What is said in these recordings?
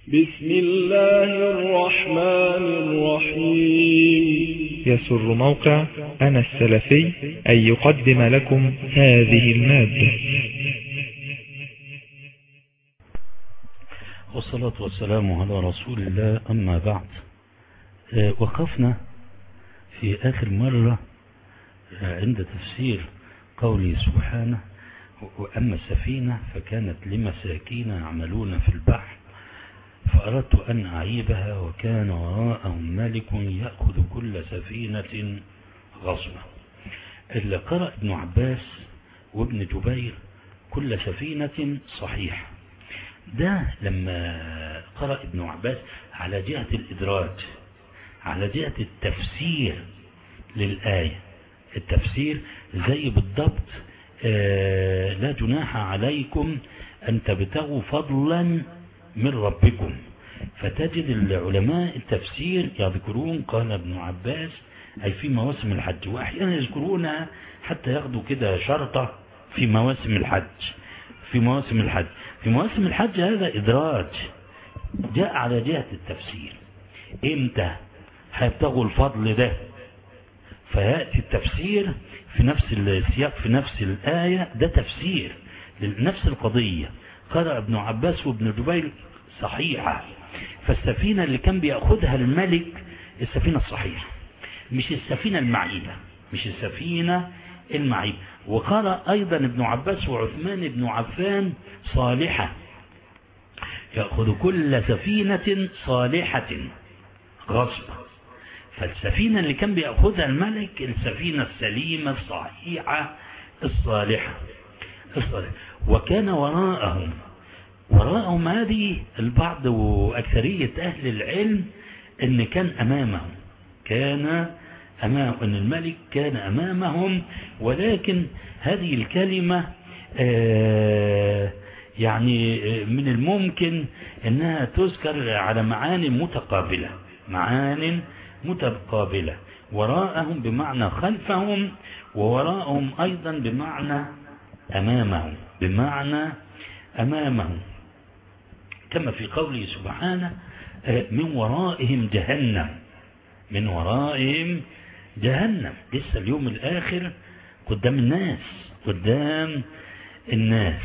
بسم الله الرحمن الرحيم. يسر موقع أنا السلفي أن يقدم لكم هذه المادة. والصلاة والسلام على رسول الله، أما بعد. وقفنا في آخر مرة عند تفسير قوله سبحانه: وأما السفينة فكانت لمساكين يعملون في البحر فأردت أن أعيبها وكان وراءهم ملك يأخذ كل سفينة غصبا. اللي قرأ ابن عباس وابن جبير كل سفينة صحيح، ده لما قرأ ابن عباس على جهة الإدراج، على جهة التفسير للآية، التفسير زي بالضبط لا جناح عليكم أن تبتغوا فضلا من ربكم. فتجد العلماء التفسير يذكرون قال ابن عباس أي في مواسم الحج، وأحيانا يذكرونها حتى ياخدوا كده شرطة في مواسم الحج. في مواسم الحج هذا إدراج جاء على جهة التفسير. إمتى هيبتغوا الفضل ده؟ فيأتي التفسير في نفس السياق في نفس الآية، ده تفسير لنفس القضية. قرأ ابن عباس وابن جبير صحيحة. فالسفينة اللي كان بيأخذها الملك السفينة الصحيحة، مش السفينة المعيبة. وقرأ أيضا ابن عباس وعثمان بن عفان صالحة، يأخذ كل سفينة صالحة غصبا. فالسفينة اللي كان بيأخذها الملك السفينة السليمة الصحيحة الصالحة. وكان وراءهم هذه البعض وأكثرية أهل العلم أن كان أمامهم، أن الملك كان أمامهم. ولكن هذه الكلمة يعني من الممكن أنها تذكر على معان متقابلة. وراءهم بمعنى خلفهم، ووراءهم أيضا بمعنى أمامهم، كما في قوله سبحانه: من ورائهم جهنم. لسه اليوم الآخر قدام الناس.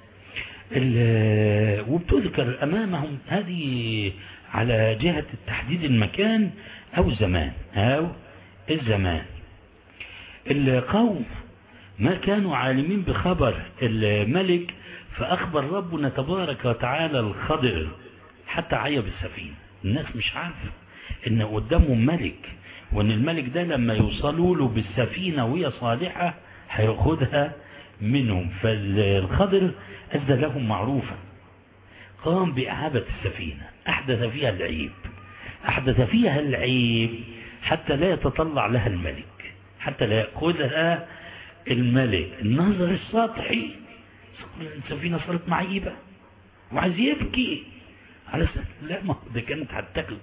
وبتذكر أمامهم هذه على جهة التحديد المكان أو الزمان. القوم ما كانوا عالمين بخبر الملك، فأخبر ربنا تبارك وتعالى الخضر حتى عيب السفينة. الناس مش عارفة إن قدامهم ملك، وإن الملك ده لما يوصلوا له بالسفينة وهي صالحة هيأخذها منهم. فالخضر أدى لهم معروفا، قام بإعابة السفينة، أحدث فيها العيب حتى لا يتطلع لها الملك، حتى لا يأخذها الملك. النظر السطحي، السفينة صارت معيبة وعايز يبكي على لا، ما دي كانت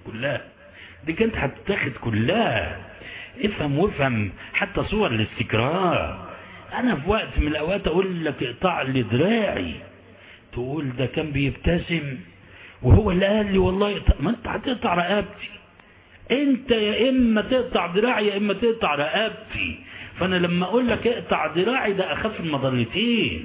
هتتاخد كلها. افهم حتى صور الاستكرار. انا في وقت من الاوقات اقول لك اقطع لي دراعي، تقول ده كان بيبتسم وهو اللي قال لي والله ما انت هتقطع رقبتي. انت يا اما تقطع دراعي يا اما تقطع رقبتي. فانا لما اقول لك اقطع دراعي ده اخاف المضرتين،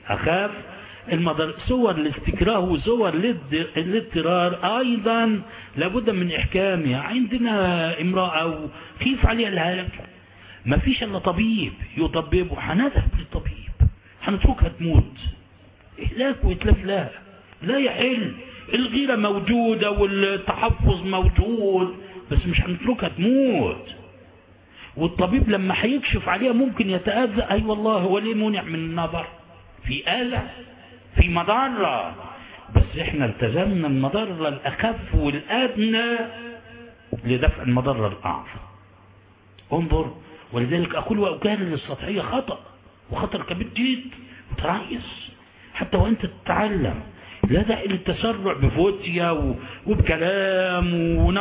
صور الاستكراه وصور الاضطرار ايضا لابد من احكامها. عندنا امرأة وخيف عليها الهلاك، ما فيش الا طبيب يطببه، هنذهب للطبيب، هنتركها تموت، اهلاك واتلاف لها لا يحل. الغيرة موجودة والتحفظ موجود، بس مش هنتركها تموت. والطبيب لما هيكشف عليها ممكن يتأذى. اي والله هو ليه منع من النظر؟ في آلة، في مضرة، بس احنا التزمنا المضرة الأخف والأدنى لدفع المضرة الأعظم. انظر، ولذلك أقول وأكرر السطحية خطأ، وخطر كبير جدا. وتريث حتى وأنت تتعلم، لا داعي للتسرع بفوتيا وبكلام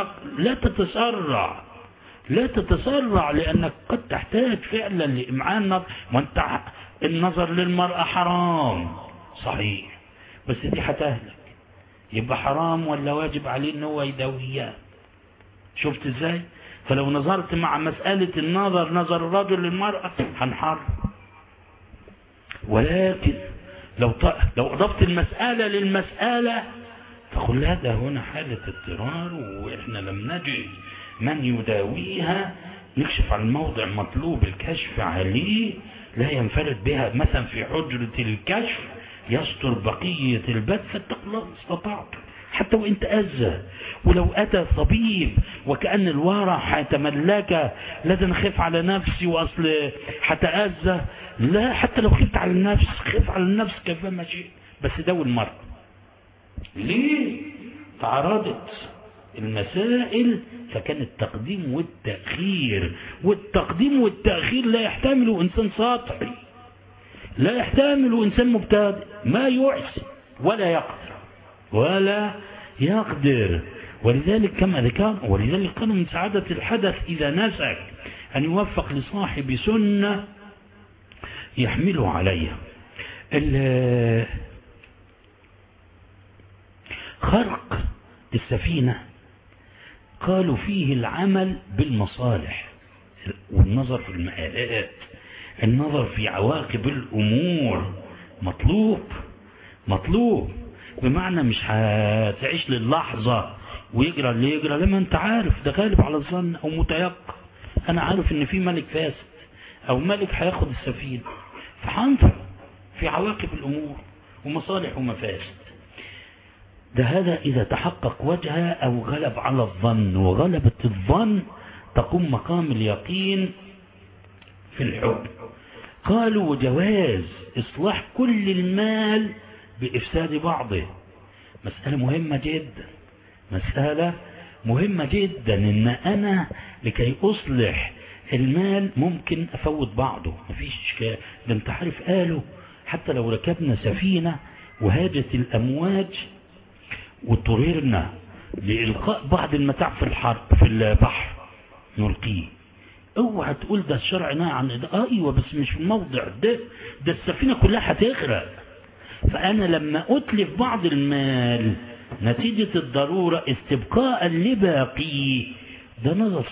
لا تتسرع لأنك قد تحتاج فعلا لإمعان النظر. وانت النظر للمرأة حرام صحيح، بس دي هتهلك. يبقى حرام ولا واجب عليه ان هو يداويها؟ شفت ازاي؟ فلو نظرت مع مسألة النظر، نظر الرجل للمرأة، هنحرم. ولكن لو أضفت المسألة للمسألة تقول لا، ده هنا حالة اضطرار وإحنا لم نجد من يداويها، نكشف عن موضع مطلوب الكشف عليه، لا ينفرد بها مثلا في حجرة الكشف يستر بقية البث، فاتقوا الله استطعت. حتى وإن تأذى، ولو أتى طبيب وكأن الورع هيتملك، لازم أخاف على نفسي وأصل هتأذى، لا، حتى لو خفت على النفس خف على النفس كيفما شئت، بس داوي المرء. ليه؟ تعارضت المسائل فكان التقديم والتأخير، والتقديم والتأخير لا يحتمل إنسان سطحي، لا يحتمل إنسان مبتدئ ما يحسن ولا يقدر. ولذلك كما ذكر، ولذلك كان من سعادة الحدث إذا نسك أن يوفق لصاحب سنة يحمله عليها. خرق السفينة قالوا فيه العمل بالمصالح والنظر في المآلات، النظر في عواقب الأمور مطلوب، بمعنى مش هتعيش للحظة ويجرى اللي يجرى، لما انت عارف ده غالب على الظن او متيقن، انا عارف ان في ملك فاسد او ملك هياخد السفينة، فهنظر في عواقب الامور ومصالح ومفاسد. ده هذا اذا تحقق وجهها او غلب على الظن، وغلبة الظن تقوم مقام اليقين في الحكم. قالوا وجواز اصلاح كل المال بإفساد بعضه، مسألة مهمة جدا، إن أنا لكي أصلح المال ممكن أفوت بعضه، مفيش إشكال. ده انت عارف قالوا حتى لو ركبنا سفينة وهاجت الأمواج واضطررنا لإلقاء بعض المتاع في البحر نلقيه، اوعى تقول ده الشرع نهى عن ده. ايوه بس مش في الموضع ده السفينة كلها هتغرق. فأنا لما أتلف بعض المال نتيجة الضرورة استبقاء لباقي، ده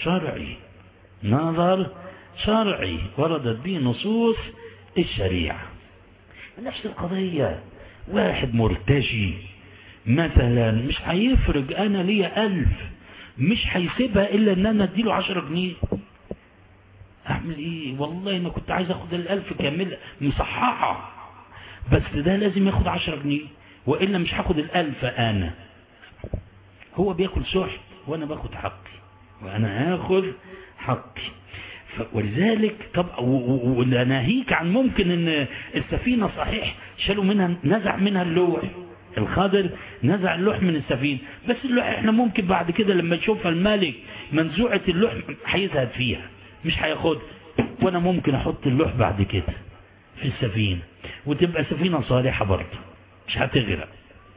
نظر شرعي وردت به نصوص الشريعة. نفس القضية، واحد مرتشي مثلا مش هيفرق، أنا ليا 1000 مش هيسيبها إلا أن أنا أديله 10 جنيه، أعمل إيه؟ والله أنا كنت عايز أخد 1000 كاملة مصححة، بس ده لازم ياخد 10 جنيه وإلا مش هاخد 1000. أنا هو بياكل سحت وأنا باخد حقي، وأنا هاخد حقي. ولذلك طب وناهيك عن ممكن ان السفينة صحيح شالوا منها، نزع منها اللوح، الخضر نزع اللوح من السفينة، بس اللوح احنا ممكن بعد كده لما يشوفها الملك منزوعة اللوح هيزهد فيها مش هياخدها، وانا ممكن احط اللوح بعد كده في السفينة وتبقى سفينة صالحة برضه مش هتغرق.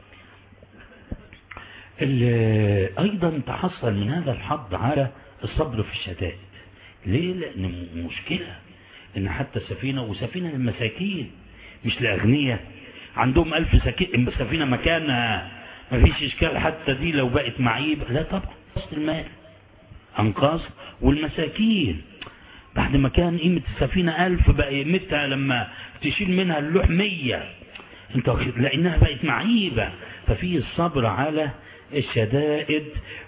ايضا تحصل من هذا الحظ على الصبر في الشتائم. ليه؟ لان مشكلة ان حتى سفينة للمساكين مش لأغنياء عندهم 1000 سفينة مكانها مفيش اشكال، حتى دي لو بقت معيبة لا طبعا قصد المال انقاص. والمساكين بعد ما كان قيمة السفينة 1000 بقى قيمتها لما تشيل منها اللوح 100 انت لانها بقت معيبة. ففيه الصبر على الشدائد.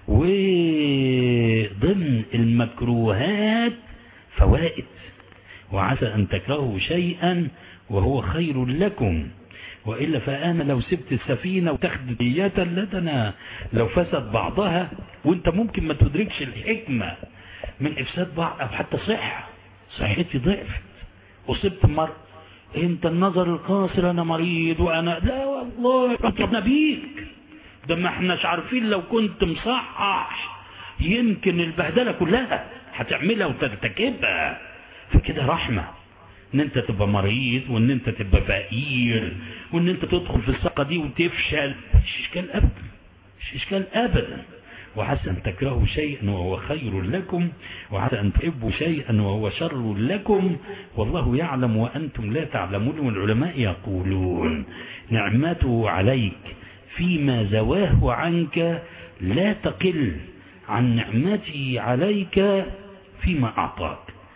وضمن المكروهات فوائد، وعسى أن تكرهوا شيئا وهو خير لكم، وإلا فأنا لو سبت السفينة وتاخد دية لدنا لو فسد بعضها، وانت ممكن ما تدركش الحكمة من إفساد بعض، أو حتى صحتي ضعفت أصبت مرض، انت النظر القاصر أنا مريض وأنا لا والله ربنا بيك، ده ما احناش عارفين لو كنت مصحح يمكن البهدلة كلها هتعملها وترتكبها. فكده رحمة ان انت تبقى مريض وان انت تبقى فقير وان انت تدخل في الثقة دي وتفشل، مش اشكال ابدا. وعسى ان تكرهوا شيئا وهو خير لكم، وعسى ان تحبوا شيئا وهو شر لكم، والله يعلم وانتم لا تعلمون. والعلماء يقولون نعمته عليك فيما زواه عنك لا تقل عن نعمته عليك فيما أعطاك،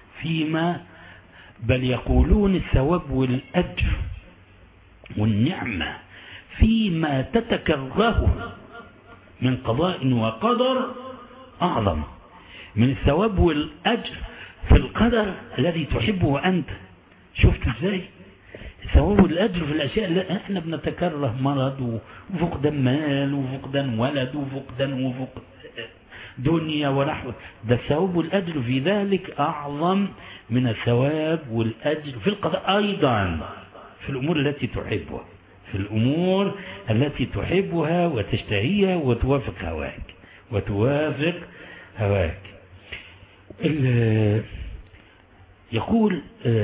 بل يقولون الثواب والأجر والنعمة فيما تتكرهه من قضاء وقدر أعظم من الثواب والأجر في القدر الذي تحبه أنت. شفت إزاي؟ الثواب والأجر في الأشياء اللي احنا بنتكره، مرض وفقدان مال وفقدان ولد وفقدان دنيا ونحو ده، الثواب والأجر في ذلك أعظم من الثواب والأجر في القضاء أيضا في الأمور التي تحبها، في الأمور التي تحبها وتشتهيها وتوافق هواك. يقول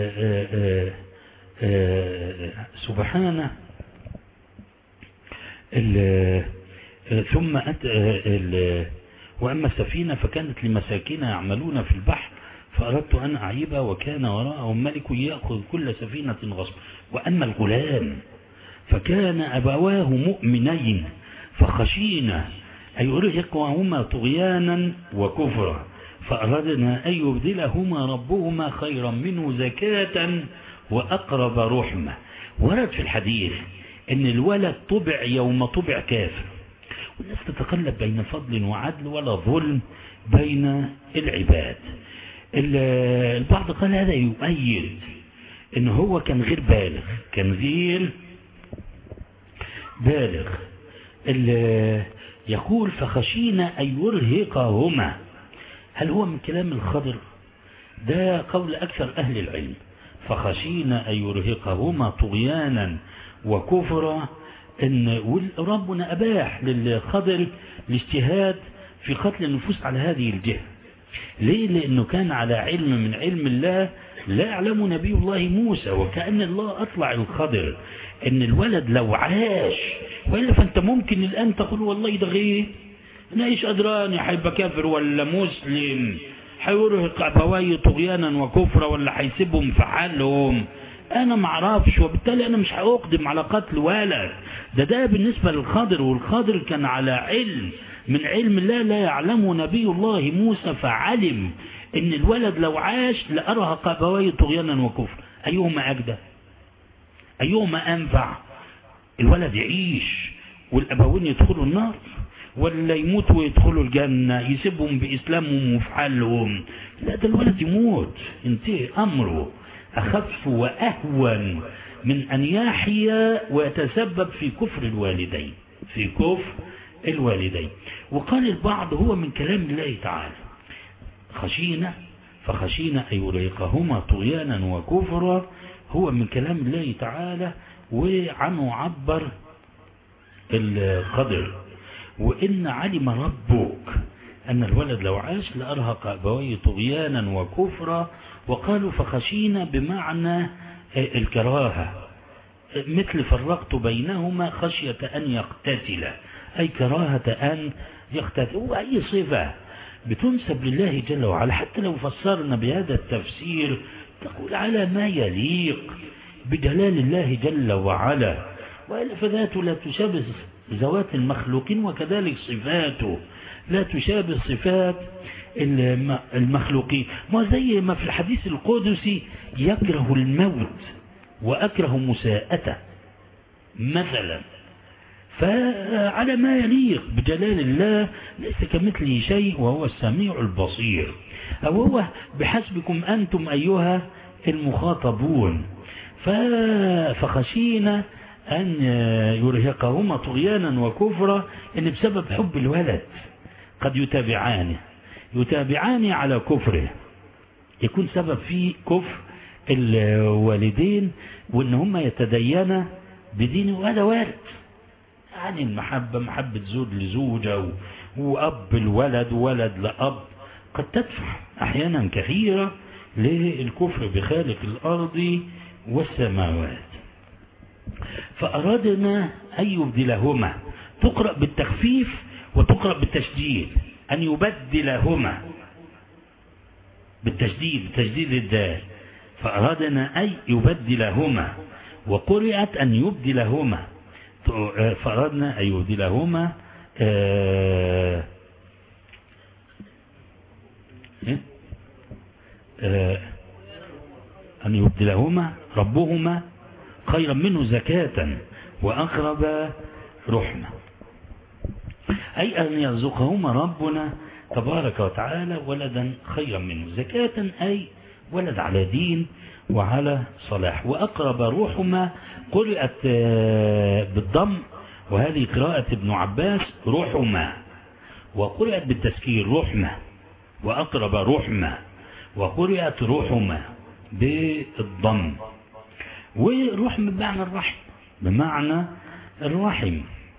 سبحانه ثم وأما السفينة فكانت لمساكين يعملون في البحر فأردت أن أعيبها وكان وراءهم ملك يأخذ كل سفينة غصب. وأما الغلام فكان أبواه مؤمنين فخشينا أن يرهقهما طغيانا وكفرا فأردنا أن يبدلهما ربهما خيرا منه زكاة وأقرب رحمة. ورد في الحديث أن الولد طبع يوم طبع كافر، والناس تتقلب بين فضل وعدل ولا ظلم بين العباد. البعض قال هذا يؤيد أنه هو كان غير بالغ. يقول فخشينا أن يرهقهما. هل هو من كلام الخضر؟ ده قول أكثر أهل العلم. فخشينا أن يرهقهما طغيانا وكفرا، إن ربنا أباح للخضر الاجتهاد في قتل النفوس على هذه الجهة. ليه؟ لأنه كان على علم من علم الله لا يعلم نبي الله موسى، وكأن الله أطلع الخضر إن الولد لو عاش، وإلا فأنت ممكن الآن تقول والله ده غير أنا إيش أدراني حيبقى كافر ولا مسلم، حيرهق أبويه طغيانا وكفرا ولا حيسيبهم في حالهم، أنا معرفش، وبالتالي أنا مش هأقدم على قتل ولد. ده بالنسبة للخضر، والخضر كان على علم من علم الله لا يعلمه نبي الله موسى، فعلم إن الولد لو عاش لأرهق أبويه طغيانا وكفرا. أيهما أجدى؟ أيهما أنفع؟ الولد يعيش والأبوين يدخلوا النار، ولا يموتوا ويدخلوا الجنة يسيبهم بإسلامهم وفي حالهم؟ لا، ده الولد يموت انتهي أمره، أخف وأهون من أن يحيا ويتسبب في كفر الوالدين. وقال البعض هو من كلام الله تعالى فخشينا أن يرهقهما طغيانا وكفرا، هو من كلام الله تعالى وعنه عبر الخضر. وإن علم ربك أن الولد لو عاش لأرهق أبويه طغيانا وكفرا. وقالوا فخشينا بمعنى الكراهة، مثل فرقت بينهما خشية أن يقتتل، أي كراهة أن يقتتل. وأي صفة بتنسب لله جل وعلا حتى لو فسرنا بهذا التفسير تقول على ما يليق بجلال الله جل وعلا، وإلا فذاته لا تشابه ذوات المخلوقين، وكذلك صفاته لا تشابه صفات المخلوقين. ما زي ما في الحديث القدسي يكره الموت وأكره مساءته مثلا، فعلى ما يليق بجلال الله، ليس كمثله شيء وهو السميع البصير. أو هو بحسبكم أنتم أيها المخاطبون. فخشينا أن يرهقهما طغيانا وكفرا، إن بسبب حب الولد قد يتابعان على كفره، يكون سبب في كفر الوالدين، وإن هم يتدينا بدينه. وهذا وارد، يعني المحبة محبة زوج لزوجة وأب الولد ولد لأب قد تدفع أحيانا كثيرة للكفر بخالق الأرض والسماوات. فأرادنا أن يبدلهما، تقرأ بالتخفيف وتقرأ بالتشديد، أن يبدلهما بالتشديد، تشديد الدال. فأرادنا أن يبدلهما، وقرأت أن يبدلهما فأردنا أن يبدلهما أن يبدلهما ربهما خيرا منه زكاة وأقرب رحمة، أي أن يرزقهما ربنا تبارك وتعالى ولدا خيرا منه زكاة، أي ولد على دين وعلى صلاح. وأقرب روحهما قرأت بالضم، وهذه قراءة ابن عباس روحهما، وقرأت بالتسكير رحمة، وأقرب رحمة، وقرأت روحهما بالضم. ورحمة بمعنى الرحم، بمعنى الرحم.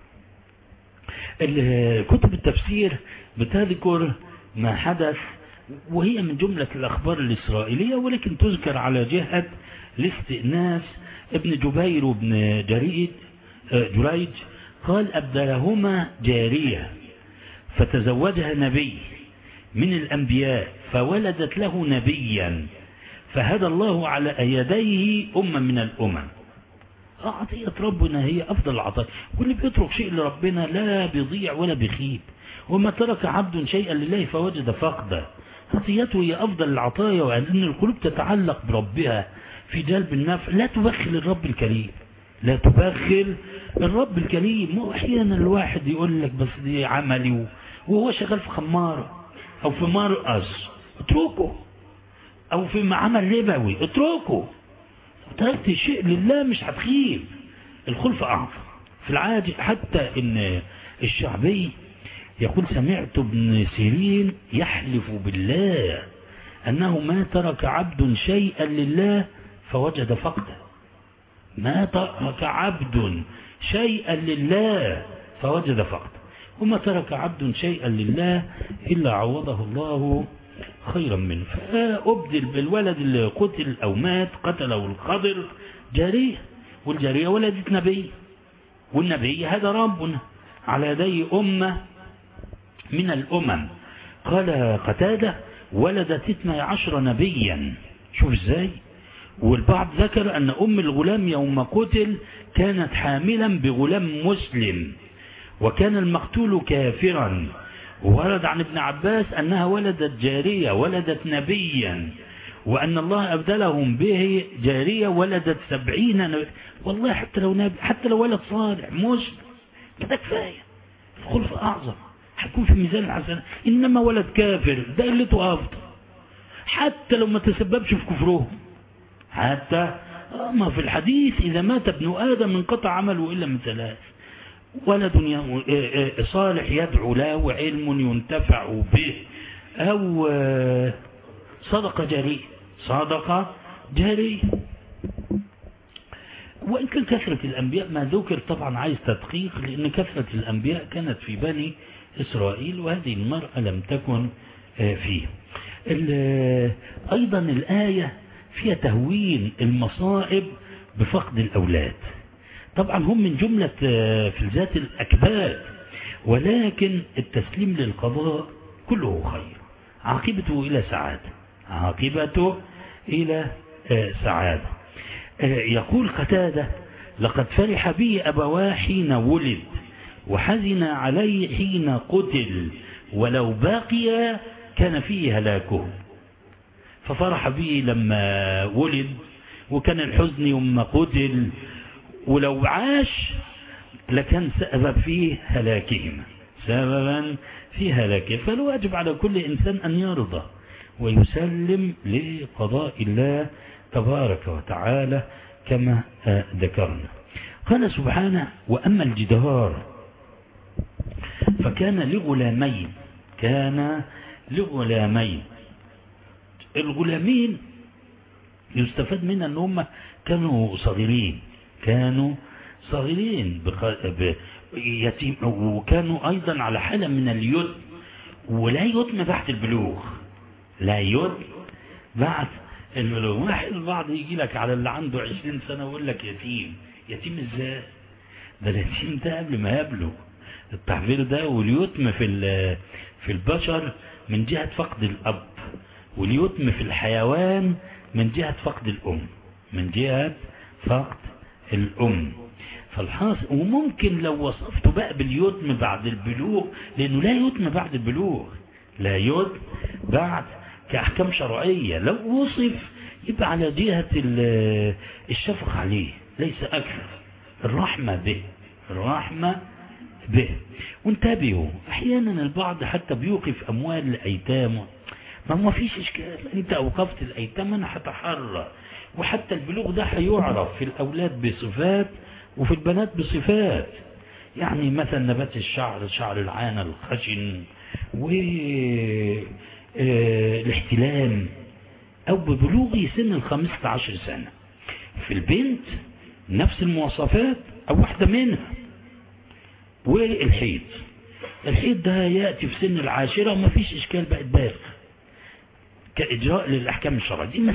كتب التفسير بتذكر ما حدث، وهي من جملة الأخبار الإسرائيلية، ولكن تذكر على جهة الاستئناس. ابن جبير وابن جريج قال أبدلهما جارية فتزوجها نبي من الأنبياء فولدت له نبيا فهدى الله على يديه من الأمم. عطية ربنا هي أفضل العطايا، واللي بيترك شيء لربنا لا بيضيع ولا بيخيب. وما ترك عبد شيئا لله فوجد فقده. عطيته هي أفضل العطايا، وأن القلوب تتعلق بربها في جلب النفع. لا تبخل الرب الكريم، لا تبخل الرب الكريم. أحيانا الواحد يقول لك بس دي عملي، وهو شغال في خمارة أو في مرقص، اتركه. أو في عمل ربوي، اتركه. تركت الشيء لله مش هتخيب. الخلف أعظم في العاجل. حتى إن الشعبي يقول سمعت ابن سيرين يحلف بالله أنه ما ترك عبد شيئا لله فوجد فقده. ما ترك عبد شيئا لله فوجد فقده، وما ترك عبد شيئا لله إلا عوضه الله خيرا منه. فأبدل بالولد اللي قتل أو مات قتله الخضر جارية، والجارية ولدت نبي، والنبي هذا ربنا على يدي أمة من الأمم. قال قتادة ولدت 12 نبيا. شوف ازاي. والبعض ذكر أن أم الغلام يوم قتل كانت حاملا بغلام مسلم، وكان المقتول كافرا. وورد عن ابن عباس أنها ولدت جارية ولدت نبيا، وأن الله أبدلهم به جارية ولدت 70 نبي. والله حتى لو نبي، حتى لو ولد صالح مسلم كده كفاية. الخلف أعظم، هيكون في ميزان الحسنات. إنما ولد كافر ده قلته أفضل، حتى لو ما تسببش في كفرهم. حتى ما في الحديث إذا مات ابن آدم انقطع عمله إلا من 3: ولد صالح يدعو له، وعلم ينتفع به، أو صدقة جارية. صدقة جارية. وإن كان كثرة الأنبياء ما ذكر طبعا عايز تدقيق، لأن كثرة الأنبياء كانت في بني إسرائيل، وهذه المرأة لم تكن فيه. أيضا الآية فيها تهوين المصائب بفقد الأولاد. طبعا هم من جملة في ذات الأكباد، ولكن التسليم للقضاء كله خير، عاقبته إلى سعادة، عاقبته إلى سعادة. يقول قتادة لقد فرح بي أبواه حين ولد، وحزن عليه حين قتل، ولو باقي كان فيه هلاكه. ففرح به لما ولد، وكان الحزن يوم قتل، ولو عاش لكان سبب في هلاكهما، سببا في هلاكه. فالواجب على كل إنسان أن يرضى ويسلم لقضاء الله تبارك وتعالى كما ذكرنا. قال سبحانه وأما الجدار فكان لغلامين، كان لغلامين. الغلامين يستفاد منها أن هم كانوا صغيرين، كانوا صغيرين يتيم، وكانوا أيضا على حالة من اليتم، ولا يتم بعد البلوغ، لا يتم بعد البلوغ. واحد البعض يجي لك على اللي عنده 20 سنة ويقول لك يتيم. يتيم ازاي؟ ده اليتيم ده قبل ما يبلغ. التعبير ده واليتم في البشر من جهة فقد الأب، واليتم في الحيوان من جهة فقد الأم، من جهة فقد الأم. فالحاصل وممكن لو وصفته بقى باليتم بعد البلوغ، لأنه لا يتم بعد البلوغ، لا يتم بعد كأحكام شرعية. لو وصف يبقى على جهة الشفق عليه ليس أكثر، الرحمة به، الرحمة به. وانتبهوا أحيانا البعض حتى بيوقف أموال الأيتام، ما فيش إشكال، أنت أوقفت الأيتام أنا هتحرى، وحتى البلوغ ده هيعرف في الأولاد بصفات وفي البنات بصفات. يعني مثلا نبات الشعر، شعر العانة الخشن، والاحتلام أو ببلوغ سن 15 سنة. في البنت نفس المواصفات أو واحدة منها. والحيض، الحيض ده يأتي في سن 10 وما فيش إشكال بقت بالغ كإجراء للأحكام الشرعية. دي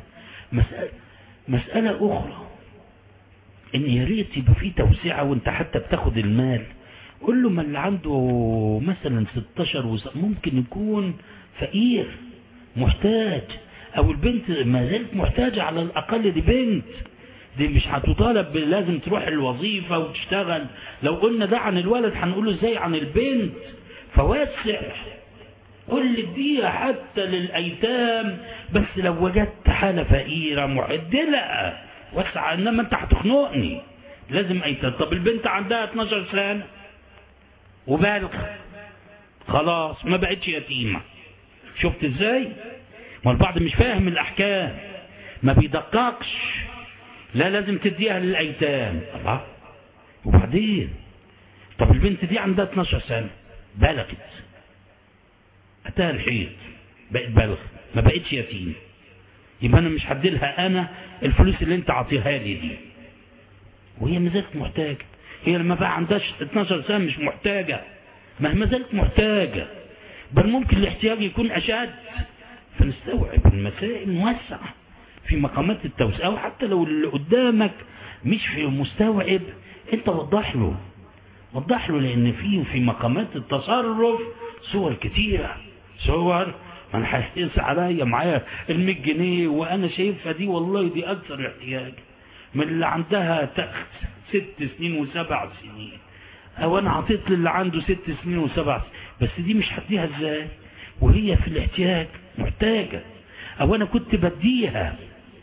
مسألة أخرى، إن يا ريت يبقى في توسعة وأنت حتى بتاخد المال. قول له ما اللي عنده مثلا 16 ممكن يكون فقير محتاج، أو البنت ما زالت محتاجة على الأقل، دي بنت، دي مش هتطالب لازم تروح الوظيفة وتشتغل. لو قلنا ده عن الولد هنقوله ازاي عن البنت؟ فوسع، قل اديها حتى للأيتام، بس لو وجدت حالة فقيرة معدلة وسع، انما انت هتخنقني لازم أيتام. طب البنت عندها 12 سنة وبالغ خلاص ما بقتش يتيمة، شفت ازاي؟ ما البعض مش فاهم الأحكام، ما بيدققش، لا لازم تديها للأيتام. الله، وبعدين طب البنت دي عندها 12 سنة بلغت، أتاها الحيض بقت بلغ ما بقتش يتيم، يبقى أنا مش هديلها أنا الفلوس اللي أنت عطيها لي دي، وهي ما زالت محتاجة. هي لما بقى عندها 12 سنة مش محتاجة، ما زالت محتاجة، بل ممكن الاحتياج يكون أشد. فنستوعب المسائل، نوسع في مقامات التوسعة، أو حتى لو اللي قدامك مش في مستوعب أنت وضح له، لأن في مقامات التصرف صور كتيرة، صور من هيحس عليا معايا 100 جنيه وأنا شايفها دي والله دي أكثر احتياج من اللي عندها 6 سنين و7 سنين، أو أنا عطيت للي عنده 6 سنين و7 سنين، بس دي مش هديها إزاي وهي في الاحتياج محتاجة. أو أنا كنت بديها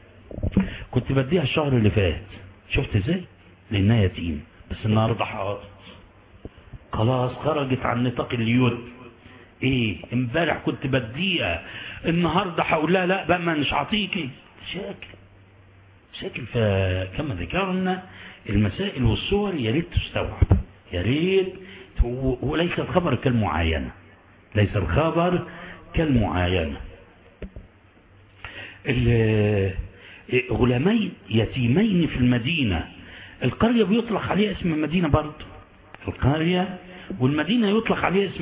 الشهر اللي فات، شفت ازاي؟ لأنها يتيم، بس النهارده خلاص خرجت عن نطاق اليد. ايه، امبارح كنت بديها، النهارده هقول لها لا بقى ما مش هعطيكي. شاكل. فكما ذكرنا المسائل والصور يا ريت تستوعب، يا ريت، وليس الخبر كالمعاينة، ليس الخبر كالمعاينة. غلامين يتيمين في المدينة، القرية بيطلق عليها اسم مدينة برضه، القرية والمدينة يطلق عليها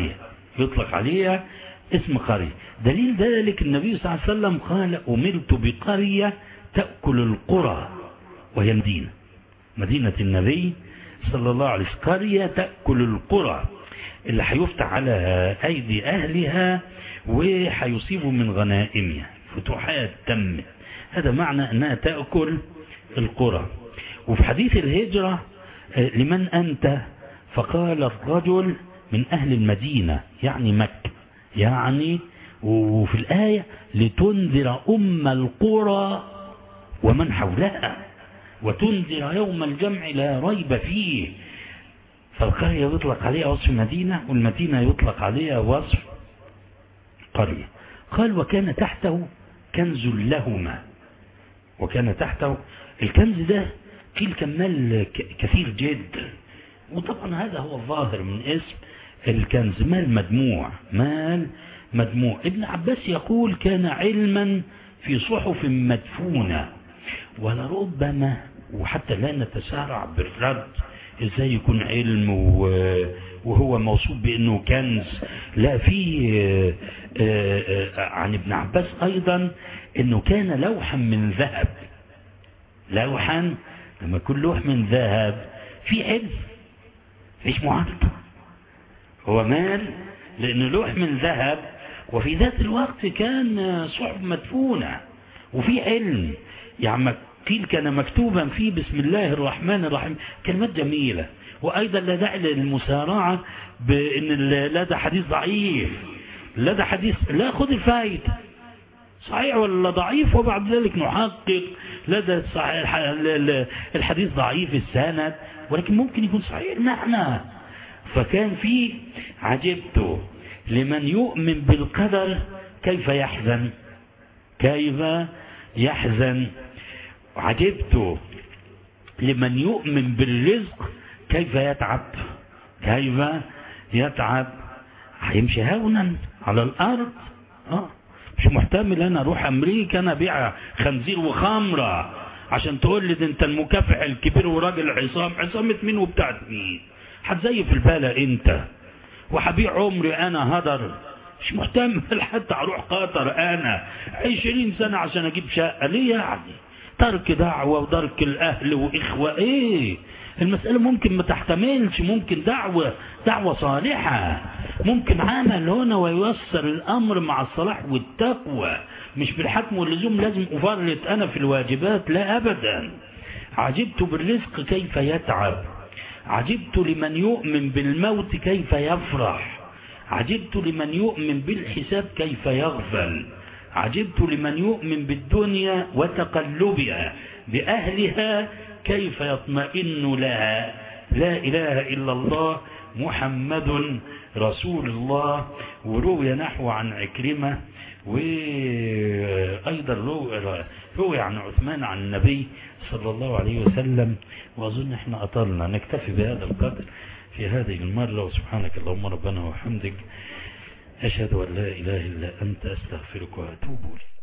اسم قرية. دليل ذلك النبي صلى الله عليه وسلم قال أمرت بقرية تأكل القرى، وهي مدينة النبي صلى الله عليه وسلم، قرية تأكل القرى اللي هيفتح على أيدي أهلها وهيصيبوا من غنائمها، فتوحات تمت، هذا معنى أنها تأكل القرى. وفي حديث الهجرة لمن أنت؟ فقال الرجل من أهل المدينة، يعني مكة، يعني وفي الآية لتنذر أم القرى ومن حولها وتنذر يوم الجمع لا ريب فيه. فالقرية يطلق عليها وصف مدينة، والمدينة يطلق عليها وصف قرية. قال وكان تحته كنز لهما، وكان تحته الكنز ده فيه الكمال كثير جدا، وطبعا هذا هو الظاهر من اسم الكنز، مال مدموع. ابن عباس يقول كان علما في صحف مدفونة، ولربما، وحتى لا نتسارع بالرد ازاي يكون علم وهو موصوف بانه كنز، لا، في عن ابن عباس ايضا انه كان لوحا من ذهب. لوحا، لما يكون لوح من ذهب في علم، فيش معارضة، هو مال لانه لوح من ذهب، وفي ذات الوقت كان صحف مدفونة وفي علم. يعني قيل كان مكتوبا فيه بسم الله الرحمن الرحيم، كلمات جميلة. وأيضا لا داعي للمسارعة بأن لا ده حديث ضعيف، لا ده حديث، لا، خذ الفائدة صحيح ولا ضعيف وبعد ذلك نحقق. لا ده صحيح الحديث ضعيف السند ولكن ممكن يكون صحيح المعنى. فكان فيه عجبت لمن يؤمن بالقدر كيف يحزن، كيف يحزن. عجبت لمن يؤمن بالرزق كيف يتعب، كيف يتعب. هيمشي هونا على الأرض، مش محتمل أنا أروح أمريكا أنا أبيع خنزير وخمرة عشان تقول لي ده أنت المكافح الكبير وراجل عصامة مين وبتاعت مين، هتزيف البالة أنت، وحبيع عمري أنا هدر، مش محتمل حتى أروح قطر أنا 20 سنة عشان أجيب شقة. ليه يعني؟ ترك دعوة وترك الأهل وإخوة، إيه المسألة ممكن ما تحتملش، ممكن دعوة صالحة، ممكن عمل هنا ويوصل الأمر مع الصلاح والتقوى، مش بالحتم واللزوم لازم أفرط أنا في الواجبات، لا أبدا. عجبت بالرزق كيف يتعب، عجبت لمن يؤمن بالموت كيف يفرح، عجبت لمن يؤمن بالحساب كيف يغفل، عجبت لمن يؤمن بالدنيا وتقلبها بأهلها كيف يطمئن لها. لا إله إلا الله محمد رسول الله. وروي نحو عن عكرمة، وأيضا روي عن عثمان عن النبي صلى الله عليه وسلم. وأظن احنا أطلنا، نكتفي بهذا القدر في هذه المرة. وسبحانك اللهم ربنا وحمدك، أشهد أن لا إله إلا أنت، أستغفرك وأتوب إليك.